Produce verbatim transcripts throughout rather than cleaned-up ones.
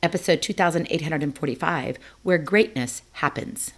episode two thousand eight hundred forty-five, Where Greatness Happens.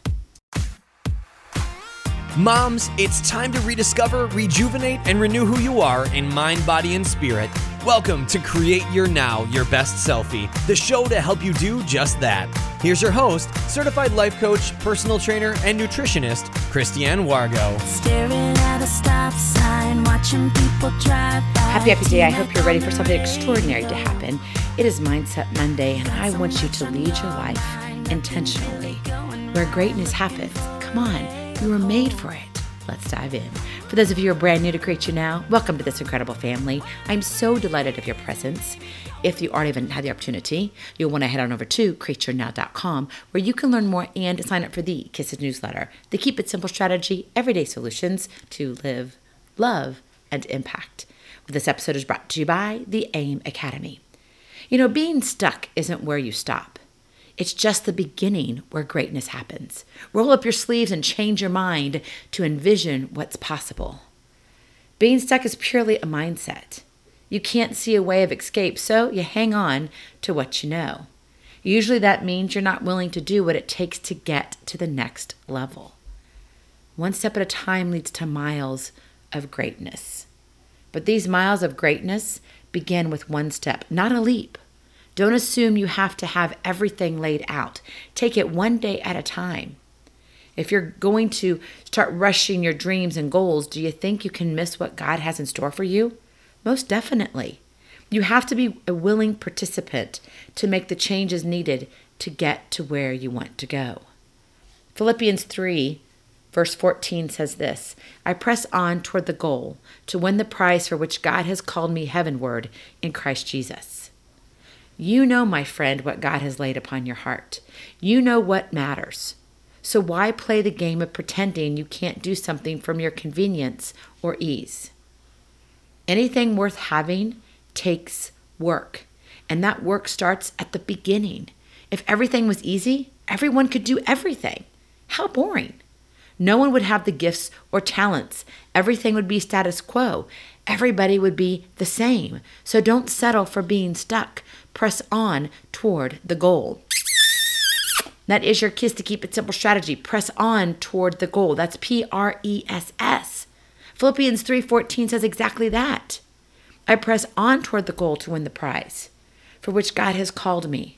Moms, it's time to rediscover, rejuvenate, and renew who you are in mind, body, and spirit. Welcome to Create Your Now, Your Best Selfie, the show to help you do just that. Here's your host, certified life coach, personal trainer, and nutritionist, Christiane Wargo. Staring at a stop sign, watching people drive by. Happy, happy day. I hope you're ready for something extraordinary to happen. It is Mindset Monday, and I want you to lead your life intentionally. Where greatness happens. Come on. You were made for it. Let's dive in. For those of you who are brand new to Create Your Now, welcome to this incredible family. I'm so delighted of your presence. If you already haven't had the opportunity, you'll want to head on over to create your now dot com, where you can learn more and sign up for the Kisses newsletter, the Keep It Simple strategy, everyday solutions to live, love, and impact. This episode is brought to you by the AIM Academy. You know, being stuck isn't where you stop. It's just the beginning where greatness happens. Roll up your sleeves and change your mind to envision what's possible. Being stuck is purely a mindset. You can't see a way of escape, so you hang on to what you know. Usually that means you're not willing to do what it takes to get to the next level. One step at a time leads to miles of greatness. But these miles of greatness begin with one step, not a leap. Don't assume you have to have everything laid out. Take it one day at a time. If you're going to start rushing your dreams and goals, do you think you can miss what God has in store for you? Most definitely. You have to be a willing participant to make the changes needed to get to where you want to go. Philippians three, verse fourteen says this, I press on toward the goal to win the prize for which God has called me heavenward in Christ Jesus. You know, my friend, what God has laid upon your heart. You know what matters. So why play the game of pretending you can't do something from your convenience or ease? Anything worth having takes work, and that work starts at the beginning. If everything was easy, everyone could do everything. How boring. No one would have the gifts or talents. Everything would be status quo. Everybody would be the same. So don't settle for being stuck. Press on toward the goal. That is your Kiss to Keep It Simple strategy. Press on toward the goal. That's P R E S S. Philippians three fourteen says exactly that. I press on toward the goal to win the prize for which God has called me.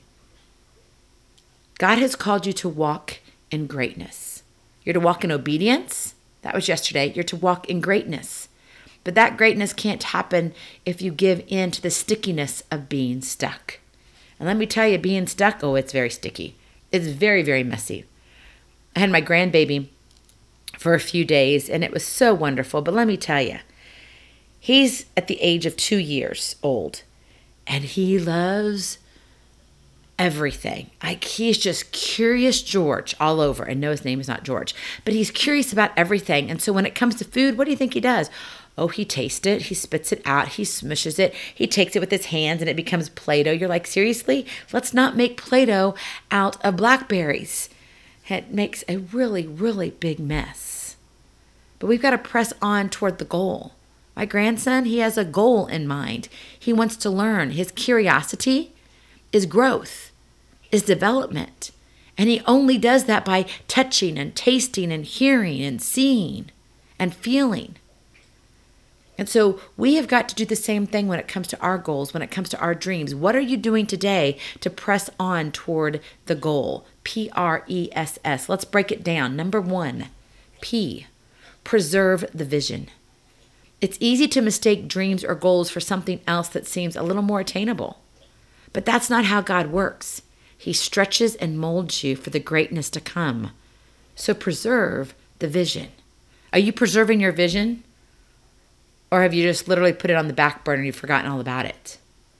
God has called you to walk in greatness. You're to walk in obedience. That was yesterday. You're to walk in greatness. But that greatness can't happen if you give in to the stickiness of being stuck. And let me tell you, being stuck, oh, it's very sticky. It's very, very messy. I had my grandbaby for a few days, and it was so wonderful. But let me tell you, he's at the age of two years old, and he loves everything. Like, he's just curious George all over. And no, his name is not George, but he's curious about everything. And so when it comes to food, what do you think he does? Oh, he tastes it, he spits it out, he smushes it, he takes it with his hands and it becomes Play-Doh. You're like, seriously? Let's not make Play-Doh out of blackberries. It makes a really, really big mess. But we've got to press on toward the goal. My grandson, he has a goal in mind. He wants to learn. His curiosity is growth, is development. And he only does that by touching and tasting and hearing and seeing and feeling. And so we have got to do the same thing when it comes to our goals, when it comes to our dreams. What are you doing today to press on toward the goal? P R E S S. Let's break it down. Number one, P, preserve the vision. It's easy to mistake dreams or goals for something else that seems a little more attainable. But that's not how God works. He stretches and molds you for the greatness to come. So preserve the vision. Are you preserving your vision? Or have you just literally put it on the back burner and you've forgotten all about it?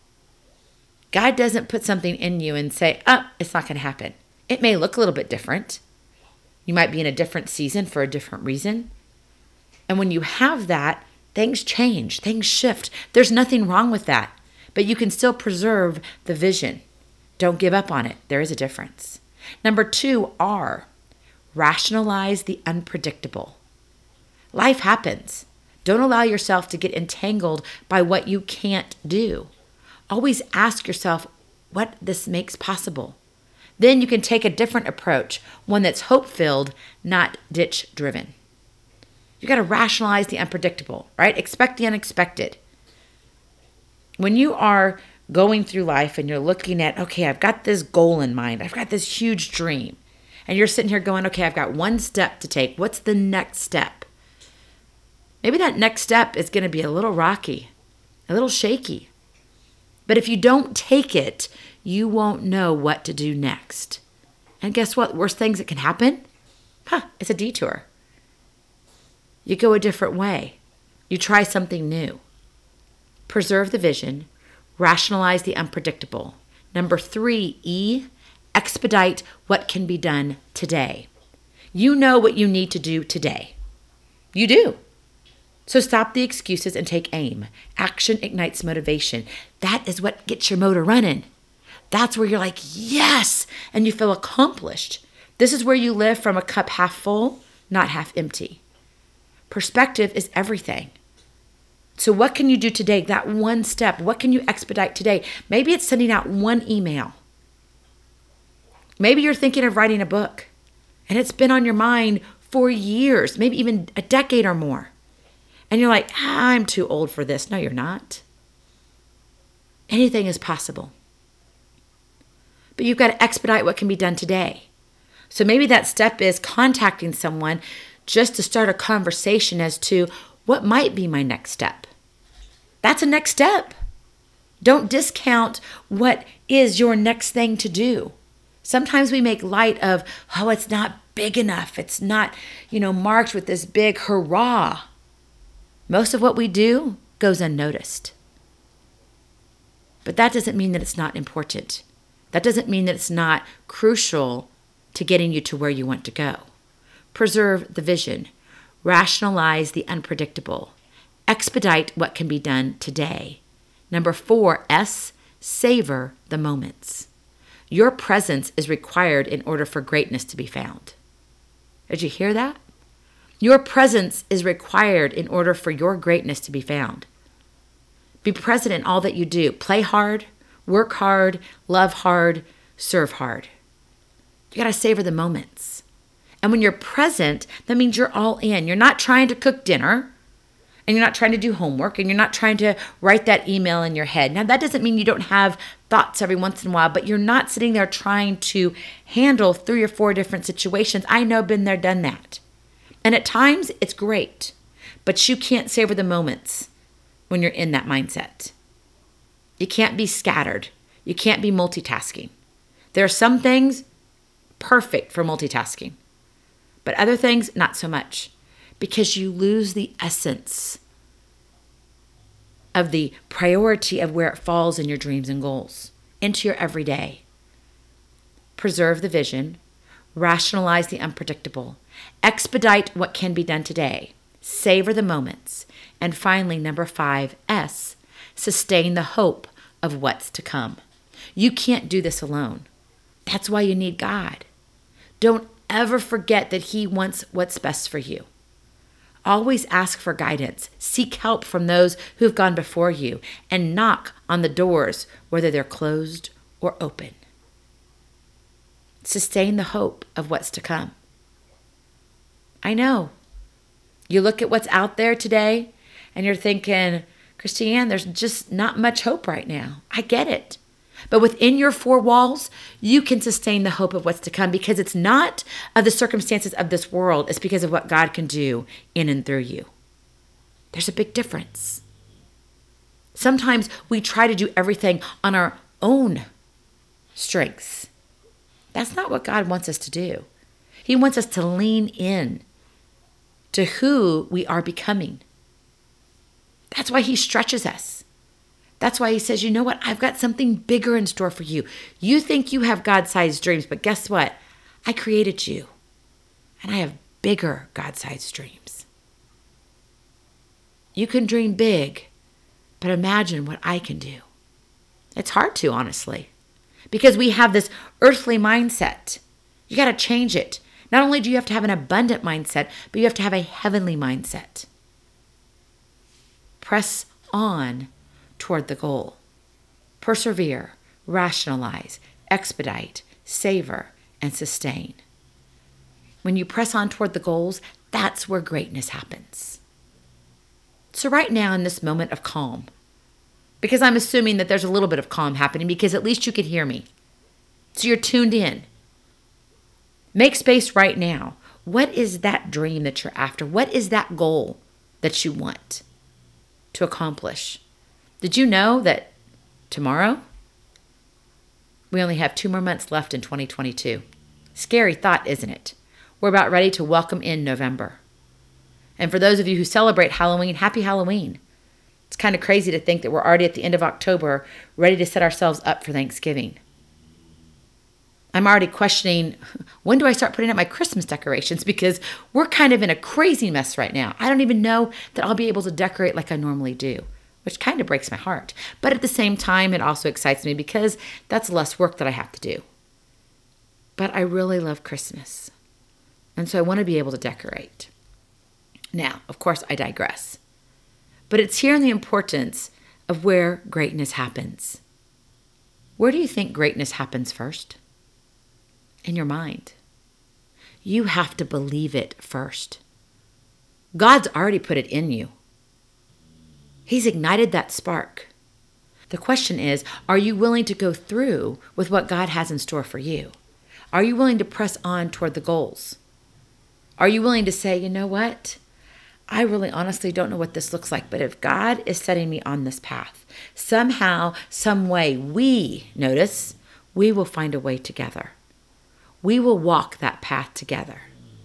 God doesn't put something in you and say, oh, it's not going to happen. It may look a little bit different. You might be in a different season for a different reason. And when you have that, things change, things shift. There's nothing wrong with that. But you can still preserve the vision. Don't give up on it. There is a difference. Number two, R, rationalize the unpredictable. Life happens. Don't allow yourself to get entangled by what you can't do. Always ask yourself, what this makes possible. Then you can take a different approach, one that's hope-filled, not ditch-driven. You got to rationalize the unpredictable, right? Expect the unexpected. When you are going through life and you're looking at, okay, I've got this goal in mind. I've got this huge dream. And you're sitting here going, okay, I've got one step to take. What's the next step? Maybe that next step is going to be a little rocky, a little shaky. But if you don't take it, you won't know what to do next. And guess what? Worst things that can happen? Huh, it's a detour. You go a different way. You try something new. Preserve the vision. Rationalize the unpredictable. Number three, E, expedite what can be done today. You know what you need to do today. You do. So stop the excuses and take aim. Action ignites motivation. That is what gets your motor running. That's where you're like, yes, and you feel accomplished. This is where you live from a cup half full, not half empty. Perspective is everything. So what can you do today? That one step, what can you expedite today? Maybe it's sending out one email. Maybe you're thinking of writing a book, and it's been on your mind for years, maybe even a decade or more. And you're like, ah, I'm too old for this. No, you're not. Anything is possible. But you've got to expedite what can be done today. So maybe that step is contacting someone just to start a conversation as to what might be my next step. That's a next step. Don't discount what is your next thing to do. Sometimes we make light of, oh, it's not big enough. It's not, you know, marked with this big hurrah. Most of what we do goes unnoticed. But that doesn't mean that it's not important. That doesn't mean that it's not crucial to getting you to where you want to go. Preserve the vision. Rationalize the unpredictable. Expedite what can be done today. Number four, S, savor the moments. Your presence is required in order for greatness to be found. Did you hear that? Your presence is required in order for your greatness to be found. Be present in all that you do. Play hard, work hard, love hard, serve hard. You got to savor the moments. And when you're present, that means you're all in. You're not trying to cook dinner, and you're not trying to do homework, and you're not trying to write that email in your head. Now, that doesn't mean you don't have thoughts every once in a while, but you're not sitting there trying to handle three or four different situations. I know, been there, done that. And at times, it's great, but you can't savor the moments when you're in that mindset. You can't be scattered. You can't be multitasking. There are some things perfect for multitasking, but other things, not so much, because you lose the essence of the priority of where it falls in your dreams and goals into your everyday. Preserve the vision. Rationalize the unpredictable. Expedite what can be done today. Savor the moments. And finally, number five, S, sustain the hope of what's to come. You can't do this alone. That's why you need God. Don't ever forget that He wants what's best for you. Always ask for guidance. Seek help from those who've gone before you, and knock on the doors, whether they're closed or open. Sustain the hope of what's to come. I know. You look at what's out there today, and you're thinking, Christiane, there's just not much hope right now. I get it. But within your four walls, you can sustain the hope of what's to come, because it's not of the circumstances of this world. It's because of what God can do in and through you. There's a big difference. Sometimes we try to do everything on our own strengths. That's not what God wants us to do. He wants us to lean in to who we are becoming. That's why He stretches us. That's why He says, you know what? I've got something bigger in store for you. You think you have God-sized dreams, but guess what? I created you, and I have bigger God-sized dreams. You can dream big, but imagine what I can do. It's hard to, honestly, because we have this earthly mindset. You got to change it. Not only do you have to have an abundant mindset, but you have to have a heavenly mindset. Press on toward the goal. Persevere. rationalize, expedite, savor, and sustain. When you press on toward the goals, that's where greatness happens. So right now in this moment of calm, because I'm assuming that there's a little bit of calm happening because at least you could hear me. So you're tuned in. Make space right now. What is that dream that you're after? What is that goal that you want to accomplish? Did you know that tomorrow we only have two more months left in twenty twenty-two? Scary thought, isn't it? We're about ready to welcome in November. And for those of you who celebrate Halloween, happy Halloween. It's kind of crazy to think that we're already at the end of October, ready to set ourselves up for Thanksgiving. I'm already questioning, when do I start putting up my Christmas decorations? Because we're kind of in a crazy mess right now. I don't even know that I'll be able to decorate like I normally do, which kind of breaks my heart. But at the same time, it also excites me because that's less work that I have to do. But I really love Christmas. And so I want to be able to decorate. Now, of course, I digress. But it's here in the importance of where greatness happens. Where do you think greatness happens first? In your mind. You have to believe it first. God's already put it in you. He's ignited that spark. The question is, are you willing to go through with what God has in store for you? Are you willing to press on toward the goals? Are you willing to say, you know what? I really honestly don't know what this looks like, but if God is setting me on this path, somehow, some way, we, notice, we will find a way together. We will walk that path together.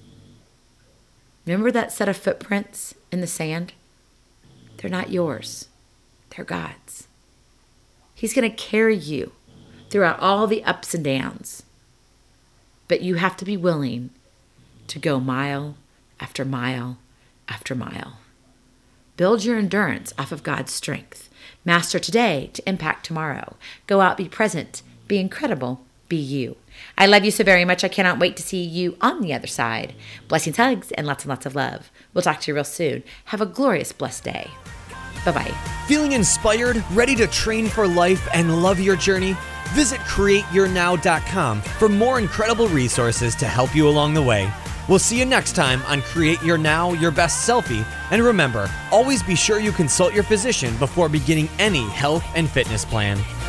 Remember that set of footprints in the sand? They're not yours. They're God's. He's going to carry you throughout all the ups and downs. But you have to be willing to go mile after mile after mile. Build your endurance off of God's strength. Master today to impact tomorrow. Go out, be present, be incredible, be you. I love you so very much. I cannot wait to see you on the other side. Blessings, hugs, and lots and lots of love. We'll talk to you real soon. Have a glorious, blessed day. Bye-bye. Feeling inspired, ready to train for life, and love your journey? Visit create your now dot com for more incredible resources to help you along the way. We'll see you next time on Create Your Now, Your Best Selfie. And remember, always be sure you consult your physician before beginning any health and fitness plan.